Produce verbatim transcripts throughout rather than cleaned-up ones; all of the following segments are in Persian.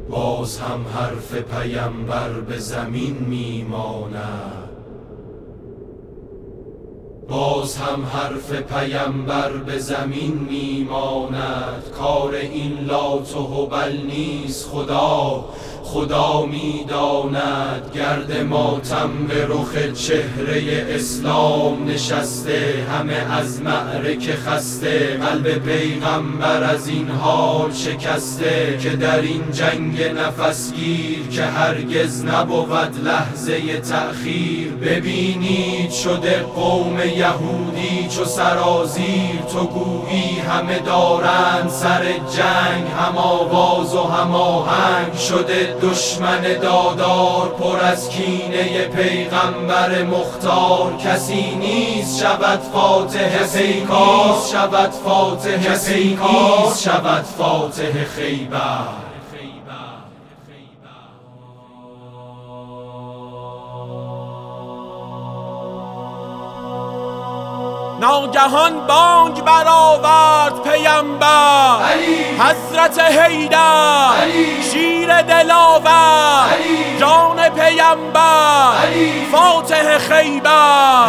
باز هم حرف پیمبر به زمین میماند، باز هم حرف پیمبر به زمین میماند. کار این لات و هبل نیست، خدا خدا میداند. گرد ماتم به رخ چهره اسلام نشسته، همه از معرکه خسته. قلب پیغمبر از این حال شکسته، که در این جنگ نفسگیر که هرگز نبود لحظه تأخیر. ببینید شده قوم یهودی چو سرازیر، تو گویی همه دارند سر جنگ، هم آواز و هم آهنگ. شده دشمن دادار پر از کینه پیغمبر مختار. کسی نیست شود فاتح پیکار، شود فاتح پیکار، شود فاتح خیبر. ناگهان بانگ برآورد پیمبر، حضرت حیدر شیر دلاور، جان پیمبر فاتح خیبر.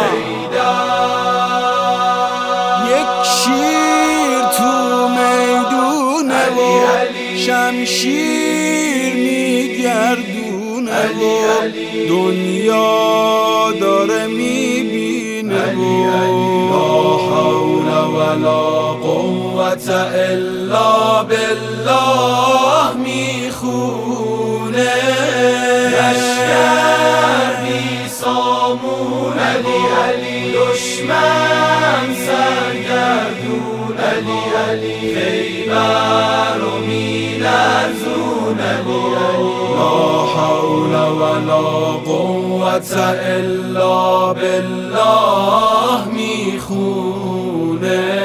یک شیر تو میدونه و شمشیر میگردونه و دنیا داره میبینه و لا حول ولا قوة الا بالله میخونه. لشکر بی سامون علی علی، دشمن سرگردون علی علی، خیبر و میلرزون علی علی. لا حول ولا قوة الا بالله میخونه.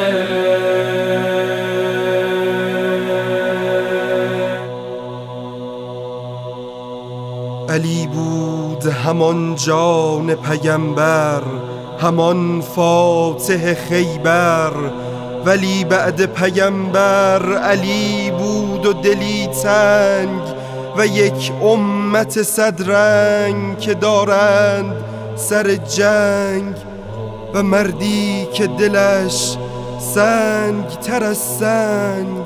علی بود همان جان پیمبر، همان فاتح خیبر. ولی بعد پیمبر علی بود و دلی تنگ، و یک امت صدرنگ که دارند سر جنگ. و مردی که دلش سنگ تر از سنگ.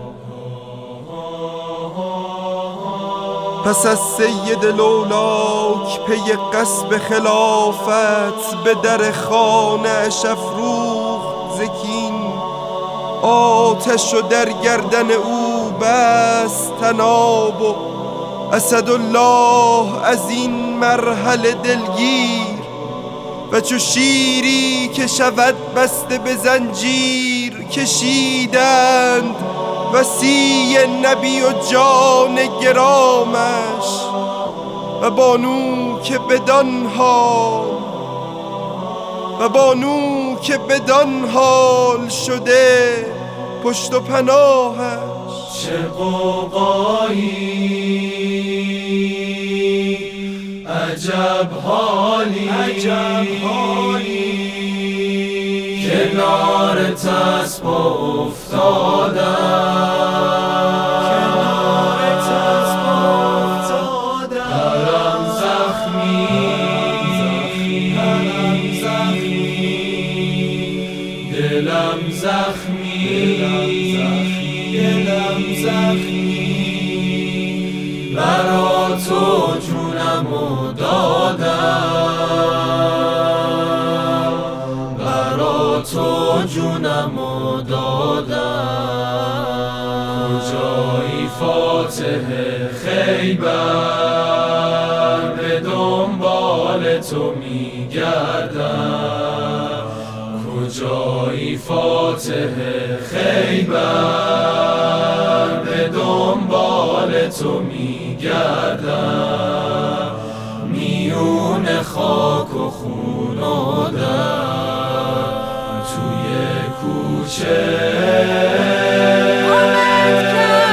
پس از سید لولاک پی قصب خلافت، به در خانه‌اش افروخت زکین. آتش و در گردن او بست طناب، و اسدالله از این مرحله دلگیر. و چو شیری که شود بسته به زنجیر، کشیدند وصی نبی و جان گرامش. و بانو که بدان حال، و بانو که بدان حال شده پشت و پناهش. چه قوقایی، عجب حالی، عجب حالی، کنار تسب افتادم، کنار تسب افتادم. هرم زخمی، هرم زخمی، دلم زخمی، دلم زخمی. برا تو جونمو دادم، برا تو جونمو دادم. کجایی فاتح خیبر، به دنبال تو میگردم. کجایی فاتح خیبر، به دنبال تو میگردم. میون خاک و خون و دم، توی کوچه آمد که